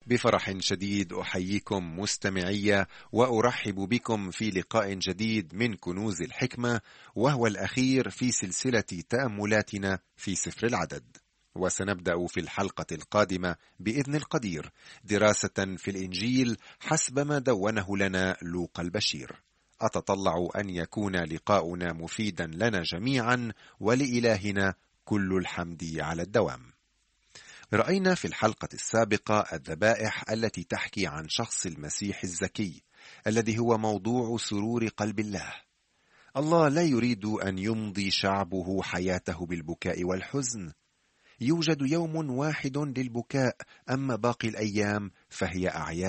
بفرح شديد أحييكم مستمعية وأرحب بكم في لقاء جديد من كنوز الحكمة، وهو الأخير في سلسلة تأملاتنا في سفر العدد. وسنبدأ في الحلقة القادمة بإذن القدير دراسة في الإنجيل حسب ما دونه لنا لوقا البشير. أتطلع أن يكون لقاؤنا مفيدا لنا جميعا، ولإلهنا كل الحمد على الدوام. رأينا في الحلقة السابقة الذبائح التي تحكي عن شخص المسيح الزكي الذي هو موضوع سرور قلب الله. الله لا يريد أن يمضي شعبه حياته بالبكاء والحزن. يوجد يوم واحد للبكاء، أما باقي الأيام فهي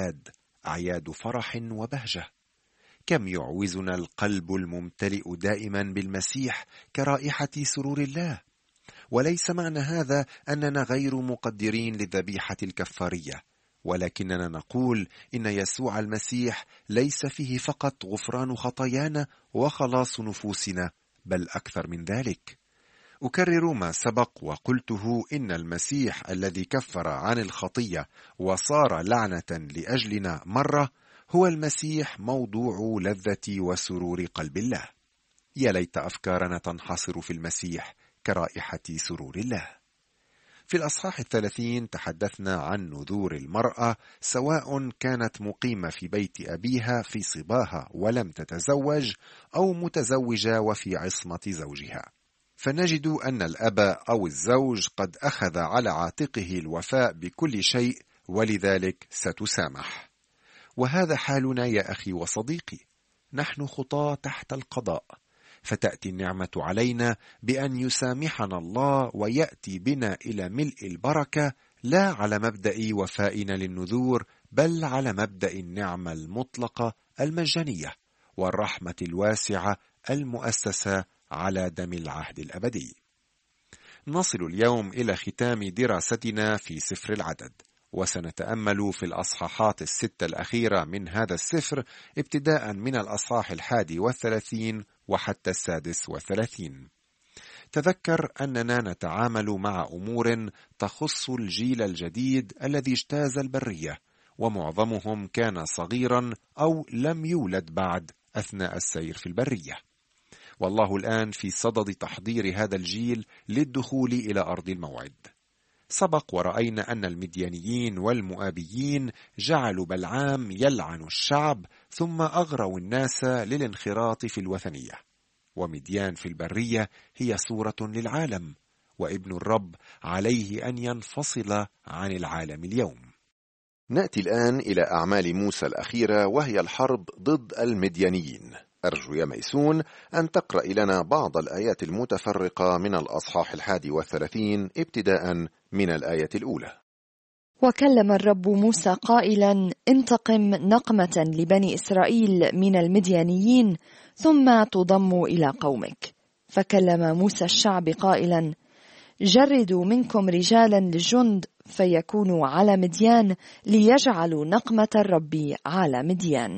أعياد فرح وبهجة. كم يعوزنا القلب الممتلئ دائما بالمسيح كرائحة سرور الله. وليس معنى هذا أننا غير مقدرين للذبيحة الكفارية، ولكننا نقول إن يسوع المسيح ليس فيه فقط غفران خطايانا وخلاص نفوسنا، بل أكثر من ذلك. أكرر ما سبق وقلته، إن المسيح الذي كفر عن الخطية وصار لعنة لأجلنا مرة هو المسيح موضوع لذة وسرور قلب الله. يا ليت أفكارنا تنحصر في المسيح كرائحة سرور الله. في الأصحاح 30 تحدثنا عن نذور المرأة، سواء كانت مقيمة في بيت أبيها في صباها ولم تتزوج، أو متزوجة وفي عصمة زوجها. فنجد أن الأب أو الزوج قد أخذ على عاتقه الوفاء بكل شيء، ولذلك ستسامح. وهذا حالنا يا أخي وصديقي، نحن خطاة تحت القضاء، فتأتي النعمة علينا بأن يسامحنا الله ويأتي بنا إلى ملء البركة، لا على مبدأ وفائنا للنذور، بل على مبدأ النعمة المطلقة المجانية والرحمة الواسعة المؤسسة على دم العهد الأبدي. نصل اليوم إلى ختام دراستنا في سفر العدد، وسنتأمل في الأصحاحات 6 الأخيرة من هذا السفر، ابتداء من الأصحاح 31 وحتى 36. تذكر أننا نتعامل مع أمور تخص الجيل الجديد الذي اجتاز البرية، ومعظمهم كان صغيرا أو لم يولد بعد أثناء السير في البرية. والله الآن في صدد تحضير هذا الجيل للدخول إلى أرض الموعد. سبق ورأينا أن المديانيين والمؤابيين جعلوا بلعام يلعن الشعب، ثم أغروا الناس للانخراط في الوثنية. ومديان في البرية هي صورة للعالم، وابن الرب عليه أن ينفصل عن العالم اليوم. نأتي الآن إلى أعمال موسى الأخيرة، وهي الحرب ضد المديانيين. أرجو يا ميسون أن تقرأ لنا بعض الآيات المتفرقة من الأصحاح 31 ابتداء من الآية الأولى. وكلم الرب موسى قائلا: انتقم نقمة لبني إسرائيل من المديانيين، ثم تضم إلى قومك. فكلم موسى الشعب قائلا: جردوا منكم رجالا للجند فيكونوا على مديان، ليجعلوا نقمة الرب على مديان.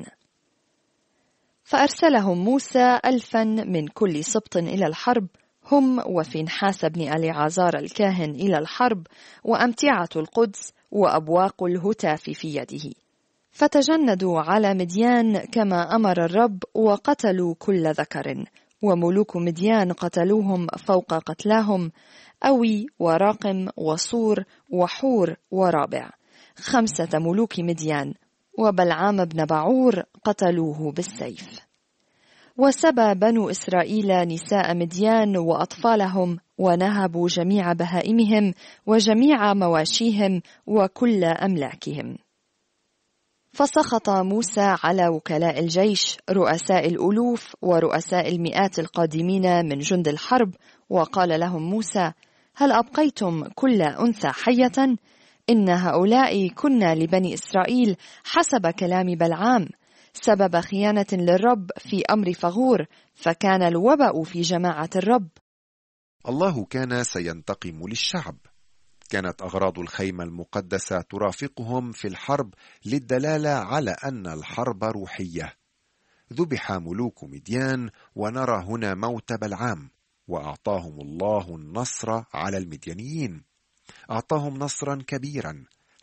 فأرسلهم موسى 1000 من كل سبط إلى الحرب، هم وفنحاس بن أليعازار الكاهن إلى الحرب، وأمتعة القدس وأبواق الهتاف في يده. فتجندوا على مديان كما أمر الرب، وقتلوا كل ذكر. وملوك مديان قتلوهم فوق قتلاهم: أوي وراقم وصور وحور ورابع، 5 ملوك مديان. وبلعام بن بعور قتلوه بالسيف. وسبى بنو إسرائيل نساء مديان وأطفالهم، ونهبوا جميع بهائمهم وجميع مواشيهم وكل أملاكهم. فسخط موسى على وكلاء الجيش، رؤساء الألوف ورؤساء المئات القادمين من جند الحرب، وقال لهم موسى: هل أبقيتم كل أنثى حية؟ إن هؤلاء كنا لبني إسرائيل حسب كلام بلعام، سبب خيانة للرب في أمر فغور، فكان الوباء في جماعة الرب. الله كان سينتقم للشعب. كانت أغراض الخيمة المقدسة ترافقهم في الحرب للدلالة على أن الحرب روحية. ذبح ملوك مديان، ونرى هنا موت بلعام، وأعطاهم الله النصر على المديانيين. أعطاهم نصرا كبيرا،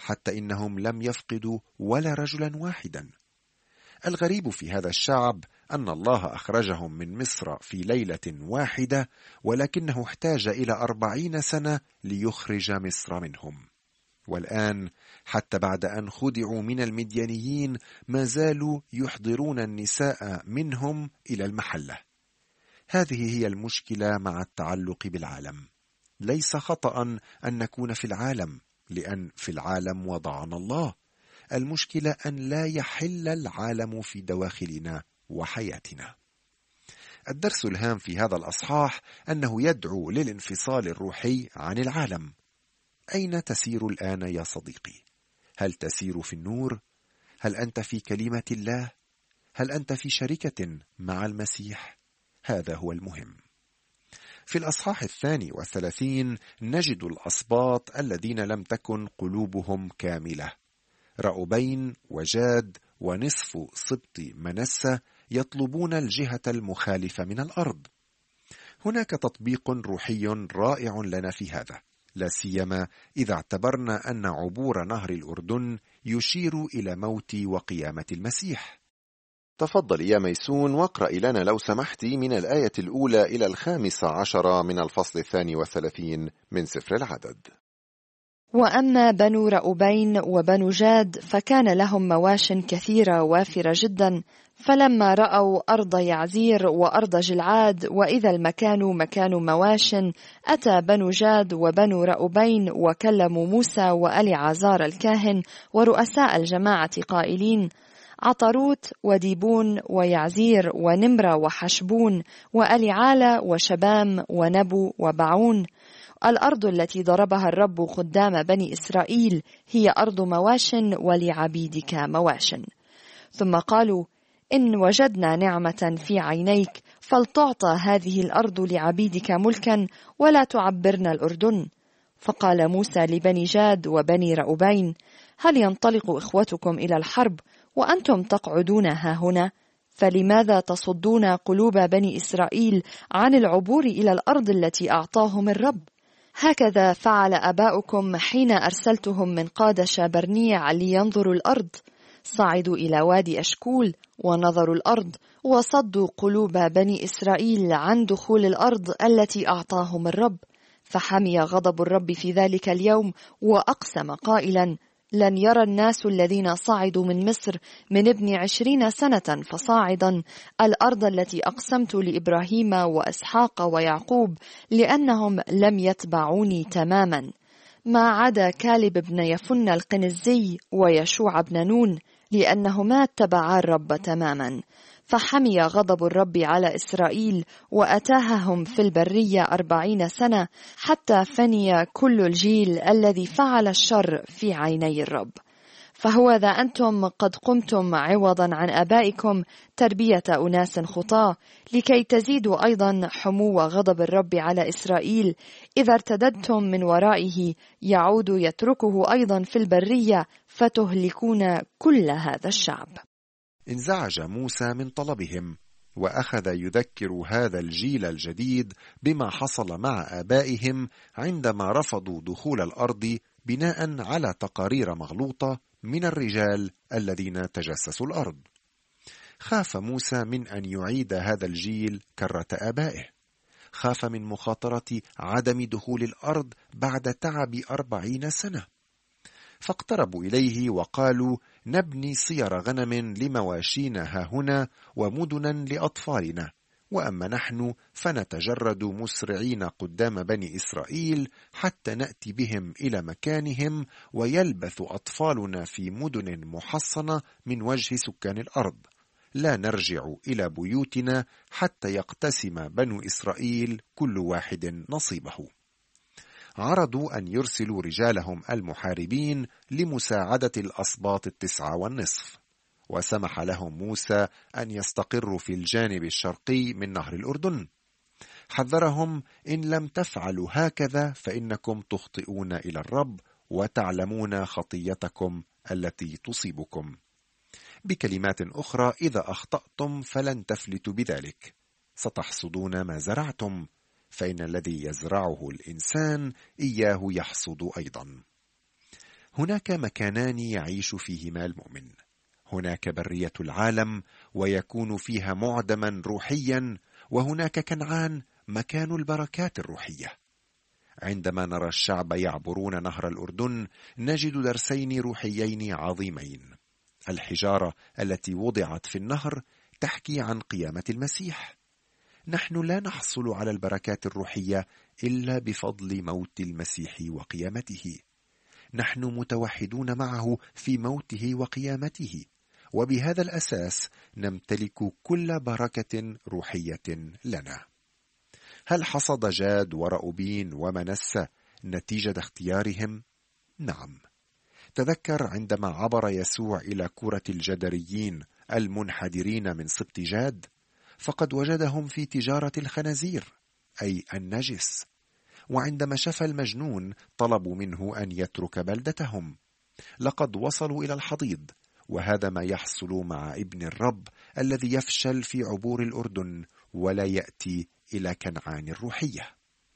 حتى إنهم لم يفقدوا ولا رجلا واحدا. الغريب في هذا الشعب أن الله أخرجهم من مصر في ليلة واحدة، ولكنه احتاج إلى 40 سنة ليخرج مصر منهم. والآن حتى بعد أن خدعوا من المديانيين ما زالوا يحضرون النساء منهم إلى المحلة. هذه هي المشكلة مع التعلق بالعالم. ليس خطأ أن نكون في العالم، لأن في العالم وضعنا الله. المشكلة أن لا يحل العالم في دواخلنا وحياتنا. الدرس الهام في هذا الأصحاح أنه يدعو للانفصال الروحي عن العالم. أين تسير الآن يا صديقي؟ هل تسير في النور؟ هل أنت في كلمة الله؟ هل أنت في شركة مع المسيح؟ هذا هو المهم. في الأصحاح 32 نجد الأسباط الذين لم تكن قلوبهم كاملة. رأوبين وجاد ونصف سبط منسى يطلبون الجهة المخالفة من الأرض. هناك تطبيق روحي رائع لنا في هذا، لا سيما إذا اعتبرنا أن عبور نهر الأردن يشير إلى موت وقيامة المسيح. تفضل يا ميسون واقرأ لنا لو سمحت من الآية الأولى إلى 15 من الفصل 32 من سفر العدد. وأما بنو رأوبين وبنو جاد فكان لهم مواش كثيرة وافرة جدا، فلما رأوا أرض يعزير وأرض جلعاد وإذا المكان مكان مواش، أتى بنو جاد وبنو رأوبين وكلموا موسى وأليعازار الكاهن ورؤساء الجماعة قائلين: عطروت وديبون ويعزير ونمرة وحشبون وأليعالة وشبام ونبو وبعون، الأرض التي ضربها الرب قدام بني إسرائيل هي أرض مواش ولعبيدك مواش. ثم قالوا: إن وجدنا نعمة في عينيك فلتعطى هذه الأرض لعبيدك ملكا ولا تعبرنا الأردن. فقال موسى لبني جاد وبني رأوبين: هل ينطلق إخوتكم إلى الحرب وأنتم تقعدون هاهنا؟ فلماذا تصدون قلوب بني إسرائيل عن العبور إلى الأرض التي أعطاهم الرب؟ هكذا فعل آباؤكم حين أرسلتهم من قادش برنيع لينظروا الأرض. صعدوا إلى وادي أشكول ونظروا الأرض، وصدوا قلوب بني إسرائيل عن دخول الأرض التي أعطاهم الرب. فحمي غضب الرب في ذلك اليوم وأقسم قائلا: لن يرى الناس الذين صعدوا من مصر من ابن 20 سنة فصاعدا الأرض التي أقسمت لإبراهيم وإسحاق ويعقوب، لأنهم لم يتبعوني تماما، ما عدا كالب بن يفن القنزي ويشوع بن نون، لأنهما اتبعا الرب تماما. فحمي غضب الرب على إسرائيل وأتاههم في البرية 40 سنة، حتى فني كل الجيل الذي فعل الشر في عيني الرب. فهوذا أنتم قد قمتم عوضا عن آبائكم تربية أناس خطاة، لكي تزيدوا أيضا حمو غضب الرب على إسرائيل. إذا ارتددتم من ورائه يعود يتركه أيضا في البرية فتهلكون كل هذا الشعب. انزعج موسى من طلبهم، وأخذ يذكر هذا الجيل الجديد بما حصل مع آبائهم عندما رفضوا دخول الأرض بناء على تقارير مغلوطة من الرجال الذين تجسسوا الأرض. خاف موسى من أن يعيد هذا الجيل كرة آبائه. خاف من مخاطرة عدم دخول الأرض بعد تعب 40 سنة. فاقتربوا إليه وقالوا: نبني صير غنم لمواشينا هاهنا ومدنا لأطفالنا، وأما نحن فنتجرد مسرعين قدام بني إسرائيل حتى نأتي بهم إلى مكانهم، ويلبث أطفالنا في مدن محصنة من وجه سكان الأرض، لا نرجع إلى بيوتنا حتى يقتسم بنو إسرائيل كل واحد نصيبه. عرضوا أن يرسلوا رجالهم المحاربين لمساعدة الأسباط 9.5، وسمح لهم موسى أن يستقروا في الجانب الشرقي من نهر الأردن. حذرهم: إن لم تفعلوا هكذا فإنكم تخطئون إلى الرب وتعلمون خطيتكم التي تصيبكم. بكلمات أخرى، إذا أخطأتم فلن تفلتوا بذلك، ستحصدون ما زرعتم، فإن الذي يزرعه الإنسان إياه يحصد أيضا. هناك مكانان يعيش فيهما المؤمن، هناك برية العالم ويكون فيها معدما روحيا، وهناك كنعان مكان البركات الروحية. عندما نرى الشعب يعبرون نهر الأردن نجد درسين روحيين عظيمين. الحجارة التي وضعت في النهر تحكي عن قيامة المسيح. نحن لا نحصل على البركات الروحية إلا بفضل موت المسيح وقيامته. نحن متوحدون معه في موته وقيامته، وبهذا الأساس نمتلك كل بركة روحية لنا. هل حصد جاد ورأوبين ومنسى نتيجة اختيارهم؟ نعم. تذكر عندما عبر يسوع إلى كرة الجدريين المنحدرين من سبط جاد، فقد وجدهم في تجارة الخنازير أي النجس. وعندما شفى المجنون طلبوا منه أن يترك بلدتهم. لقد وصلوا إلى الحضيض، وهذا ما يحصل مع ابن الرب الذي يفشل في عبور الأردن ولا يأتي إلى كنعان الروحية.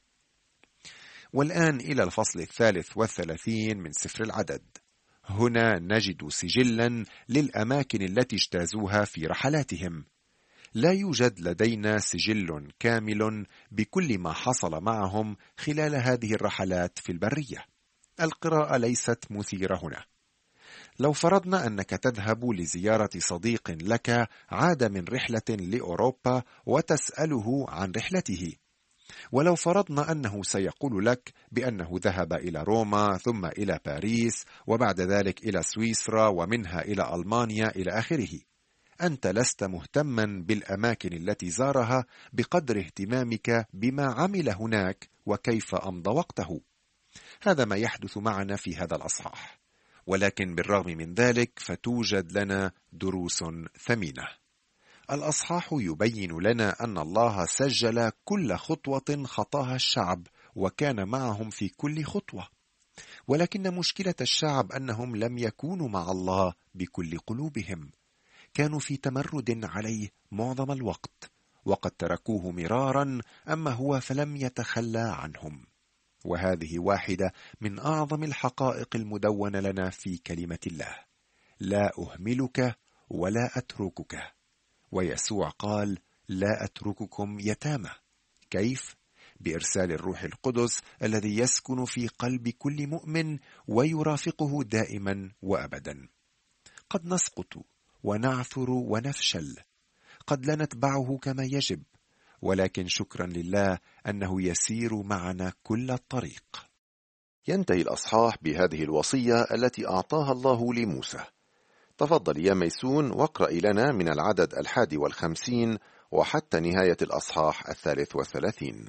والآن إلى الفصل 33 من سفر العدد. هنا نجد سجلا للأماكن التي اجتازوها في رحلاتهم. لا يوجد لدينا سجل كامل بكل ما حصل معهم خلال هذه الرحلات في البرية. القراءة ليست مثيرة هنا. لو فرضنا أنك تذهب لزيارة صديق لك عاد من رحلة لأوروبا وتسأله عن رحلته، ولو فرضنا أنه سيقول لك بأنه ذهب إلى روما ثم إلى باريس وبعد ذلك إلى سويسرا ومنها إلى ألمانيا إلى آخره، أنت لست مهتما بالأماكن التي زارها بقدر اهتمامك بما عمل هناك وكيف أمضى وقته. هذا ما يحدث معنا في هذا الأصحاح، ولكن بالرغم من ذلك فتوجد لنا دروس ثمينة. الأصحاح يبين لنا أن الله سجل كل خطوة خطاها الشعب وكان معهم في كل خطوة، ولكن مشكلة الشعب أنهم لم يكونوا مع الله بكل قلوبهم. كانوا في تمرد عليه معظم الوقت، وقد تركوه مرارا، أما هو فلم يتخلى عنهم. وهذه واحدة من أعظم الحقائق المدونة لنا في كلمة الله: لا أهملك ولا أتركك. ويسوع قال: لا أترككم يتامى. كيف؟ بإرسال الروح القدس الذي يسكن في قلب كل مؤمن ويرافقه دائما وأبدا. قد نسقط ونعثر ونفشل، قد لا نتبعه كما يجب، ولكن شكرا لله أنه يسير معنا كل الطريق. ينتهي الأصحاح بهذه الوصية التي أعطاها الله لموسى. تفضل يا ميسون واقرأ لنا من العدد 51 وحتى نهاية الأصحاح 33.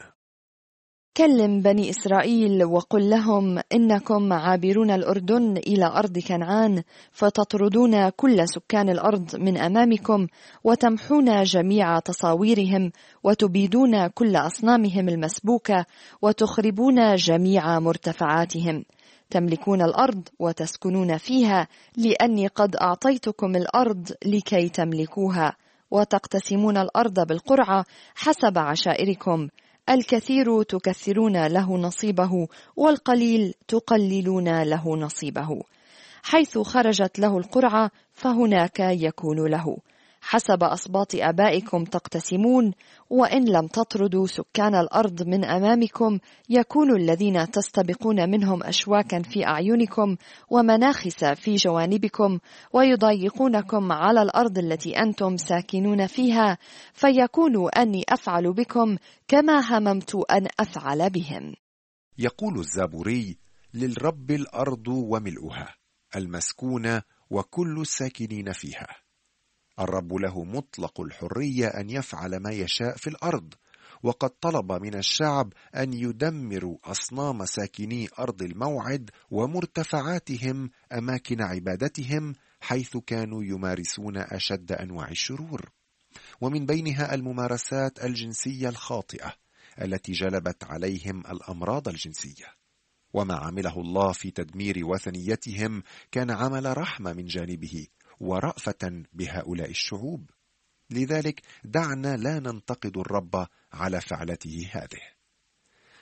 كلم بني إسرائيل وقل لهم: إنكم عابرون الأردن إلى أرض كنعان، فتطردون كل سكان الأرض من أمامكم، وتمحون جميع تصاويرهم، وتبيدون كل أصنامهم المسبوكة، وتخربون جميع مرتفعاتهم. تملكون الأرض وتسكنون فيها، لأني قد أعطيتكم الأرض لكي تملكوها، وتقتسمون الأرض بالقرعة حسب عشائركم. الكثير تكثرون له نصيبه، والقليل تقللون له نصيبه. حيث خرجت له القرعة فهناك يكون له. حسب أصباط آبائكم تقتسمون، وإن لم تطردوا سكان الأرض من أمامكم يكون الذين تستبقون منهم أشواكا في أعينكم ومناخس في جوانبكم، ويضايقونكم على الأرض التي أنتم ساكنون فيها، فيكون أني أفعل بكم كما هممت أن أفعل بهم. يقول الزبوري: للرب الأرض وملؤها، المسكونة وكل الساكنين فيها. الرب له مطلق الحرية أن يفعل ما يشاء في الأرض، وقد طلب من الشعب أن يدمروا أصنام ساكني أرض الموعد ومرتفعاتهم أماكن عبادتهم، حيث كانوا يمارسون أشد أنواع الشرور، ومن بينها الممارسات الجنسية الخاطئة التي جلبت عليهم الأمراض الجنسية. وما عمله الله في تدمير وثنيتهم كان عمل رحمة من جانبه ورأفة بهؤلاء الشعوب. لذلك دعنا لا ننتقد الرب على فعلته هذه.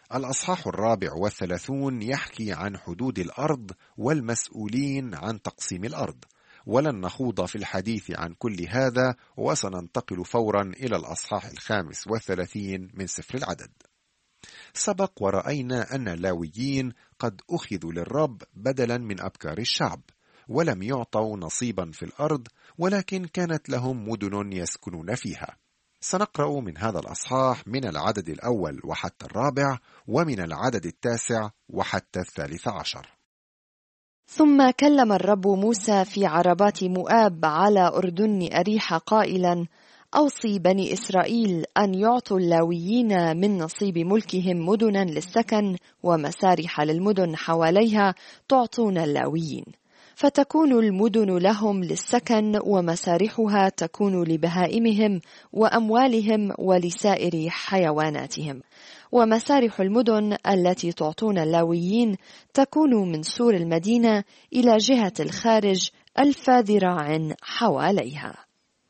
الأصحاح 34 يحكي عن حدود الأرض والمسؤولين عن تقسيم الأرض، ولن نخوض في الحديث عن كل هذا، وسننتقل فورا إلى الأصحاح 35 من سفر العدد. سبق ورأينا أن اللاويين قد أخذوا للرب بدلا من أبكار الشعب، ولم يعطوا نصيبا في الأرض، ولكن كانت لهم مدن يسكنون فيها. سنقرأ من هذا الأصحاح من العدد الأول وحتى الرابع، ومن العدد 9 وحتى 13. ثم كلم الرب موسى في عربات مؤاب على أردن أريحة قائلا: أوصي بني إسرائيل أن يعطوا اللاويين من نصيب ملكهم مدنا للسكن ومسارح للمدن حواليها تعطون اللاويين، فتكون المدن لهم للسكن ومسارحها تكون لبهائمهم وأموالهم ولسائر حيواناتهم. ومسارح المدن التي تعطون اللاويين تكون من سور المدينة إلى جهة الخارج 1000 ذراع حواليها.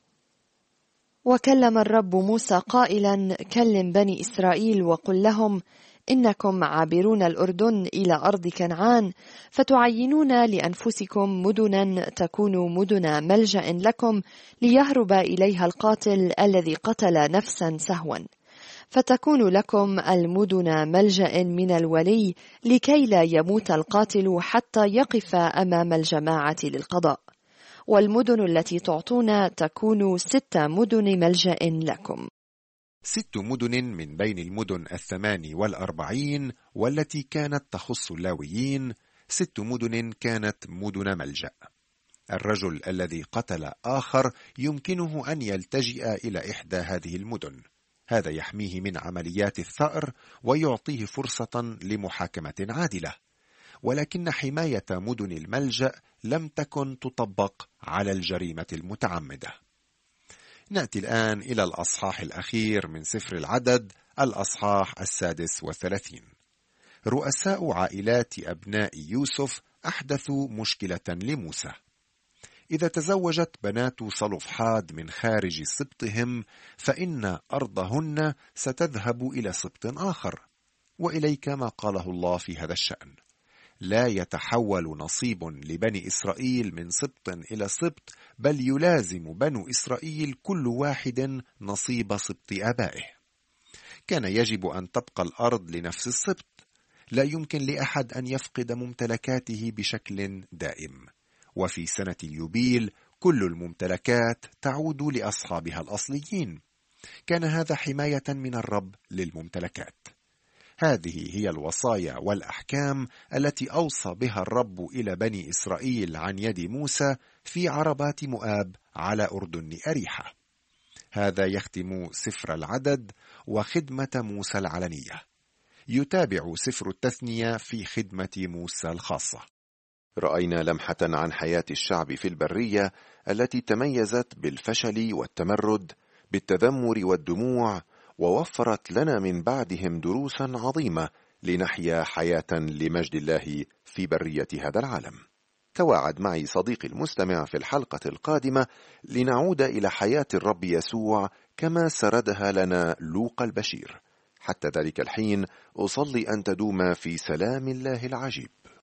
وكلم الرب موسى قائلا: كلم بني إسرائيل وقل لهم: إنكم عابرون الأردن إلى أرض كنعان، فتعينون لأنفسكم مدنا تكون مدن ملجأ لكم ليهرب إليها القاتل الذي قتل نفسا سهوا، فتكون لكم المدن ملجأ من الولي لكي لا يموت القاتل حتى يقف أمام الجماعة للقضاء. والمدن التي تعطون تكون 6 مدن ملجأ لكم. 6 مدن من بين المدن 48 والتي كانت تخص اللاويين، 6 مدن كانت مدن ملجأ. الرجل الذي قتل آخر يمكنه أن يلتجئ إلى إحدى هذه المدن، هذا يحميه من عمليات الثأر ويعطيه فرصة لمحاكمة عادلة. ولكن حماية مدن الملجأ لم تكن تطبق على الجريمة المتعمدة. نأتي الآن إلى الأصحاح الأخير من سفر العدد، الأصحاح 36. رؤساء عائلات أبناء يوسف أحدثوا مشكلة لموسى. إذا تزوجت بنات صلفحاد من خارج سبطهم فإن أرضهن ستذهب إلى سبط آخر. وإليك ما قاله الله في هذا الشأن: لا يتحول نصيب لبني إسرائيل من سبط إلى سبط، بل يلازم بنو إسرائيل كل واحد نصيب سبط آبائه. كان يجب أن تبقى الأرض لنفس السبط، لا يمكن لأحد أن يفقد ممتلكاته بشكل دائم، وفي سنة اليوبيل كل الممتلكات تعود لأصحابها الأصليين. كان هذا حماية من الرب للممتلكات. هذه هي الوصايا والأحكام التي أوصى بها الرب إلى بني إسرائيل عن يد موسى في عربات مؤاب على أردن أريحة. هذا يختم سفر العدد وخدمة موسى العلنية. يتابع سفر التثنية في خدمة موسى الخاصة. رأينا لمحة عن حياة الشعب في البرية التي تميزت بالفشل والتمرد، بالتذمر والدموع، ووفرت لنا من بعدهم دروسا عظيمة لنحيا حياة لمجد الله في برية هذا العالم. تواعد معي صديقي المستمع في الحلقة القادمة لنعود إلى حياة الرب يسوع كما سردها لنا لوقا البشير. حتى ذلك الحين أصلي أن تدوم في سلام الله العجيب.